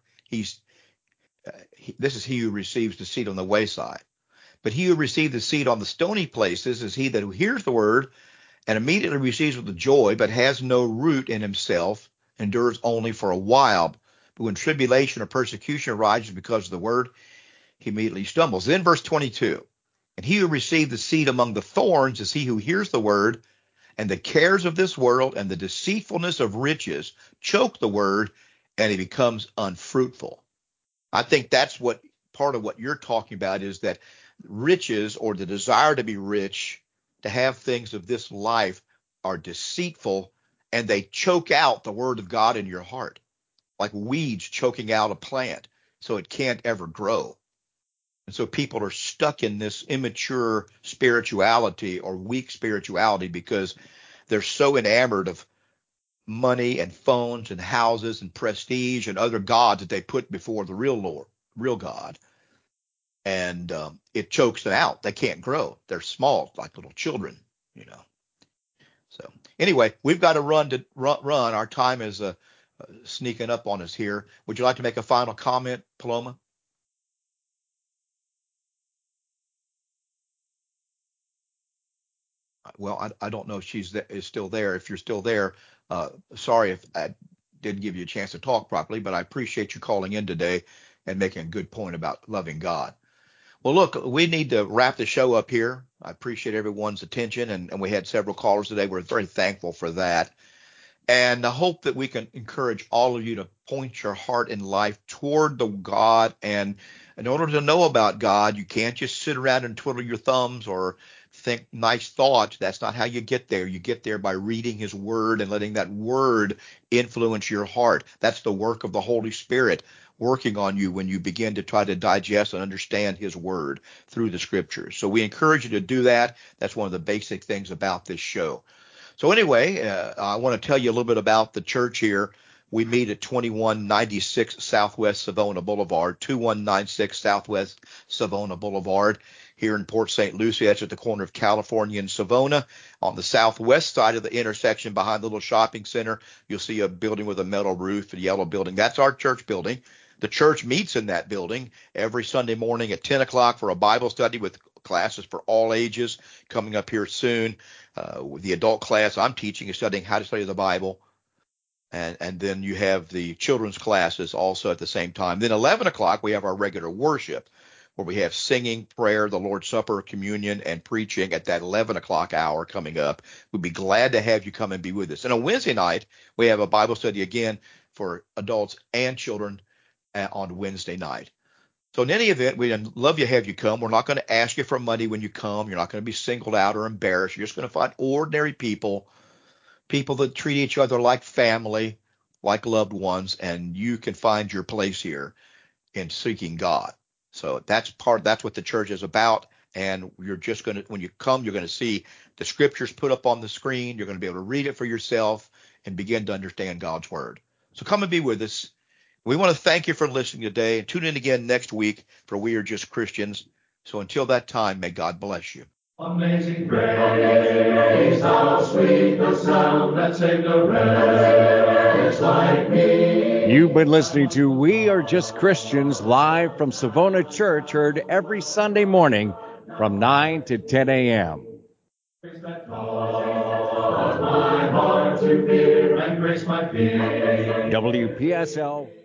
This is he who receives the seed on the wayside. But he who received the seed on the stony places is he that who hears the word and immediately receives with joy, but has no root in himself, endures only for a while. But when tribulation or persecution arises because of the word, he immediately stumbles." Then verse 22, "And he who received the seed among the thorns is he who hears the word, and the cares of this world and the deceitfulness of riches choke the word, and he becomes unfruitful." I think that's what part of what you're talking about is that riches or the desire to be rich, to have things of this life, are deceitful, and they choke out the word of God in your heart, like weeds choking out a plant, so it can't ever grow. And so people are stuck in this immature spirituality or weak spirituality because they're so enamored of money and phones and houses and prestige and other gods that they put before the real Lord, real God. And it chokes them out. They can't grow. They're small, like little children, So anyway, we've got to run. Our time is sneaking up on us here. Would you like to make a final comment, Paloma? Well, I don't know if is still there. If you're still there, sorry if I didn't give you a chance to talk properly, but I appreciate you calling in today and making a good point about loving God. Well, look, we need to wrap the show up here. I appreciate everyone's attention, and we had several callers today. We're very thankful for that. And I hope that we can encourage all of you to point your heart and life toward the God. And in order to know about God, you can't just sit around and twiddle your thumbs or think nice thoughts. That's not how you get there. You get there by reading his word and letting that word influence your heart. That's the work of the Holy Spirit working on you when you begin to try to digest and understand his word through the scriptures. So we encourage you to do that. That's one of the basic things about this show. So anyway, I want to tell you a little bit about the church here. We meet at 2196 Southwest Savona Boulevard, 2196 Southwest Savona Boulevard here in Port St. Lucie. That's at the corner of California and Savona. On the southwest side of the intersection behind the little shopping center, you'll see a building with a metal roof, a yellow building. That's our church building. The church meets in that building every Sunday morning at 10 o'clock for a Bible study with classes for all ages coming up here soon. The adult class I'm teaching is studying how to study the Bible. And then you have the children's classes also at the same time. Then 11 o'clock, we have our regular worship where we have singing, prayer, the Lord's Supper, communion, and preaching at that 11 o'clock hour coming up. We'd be glad to have you come and be with us. And on Wednesday night, we have a Bible study again for adults and children on Wednesday night. So in any event, we'd love to have you come. We're not going to ask you for money when you come. You're not going to be singled out or embarrassed. You're just going to find ordinary people that treat each other like family, like loved ones, and you can find your place here in seeking God. So that's what the church is about. And you're just going to, when you come, you're going to see the scriptures put up on the screen. You're going to be able to read it for yourself and begin to understand God's word. So come and be with us. We want to thank you for listening today, and tune in again next week for We Are Just Christians. So until that time, may God bless you. Amazing grace, how sweet the sound that saved a wretch like me. You've been listening to We Are Just Christians live from Savona Church, heard every Sunday morning from 9 to 10 a.m. Grace that caused my heart to fear and grace my fear. WPSL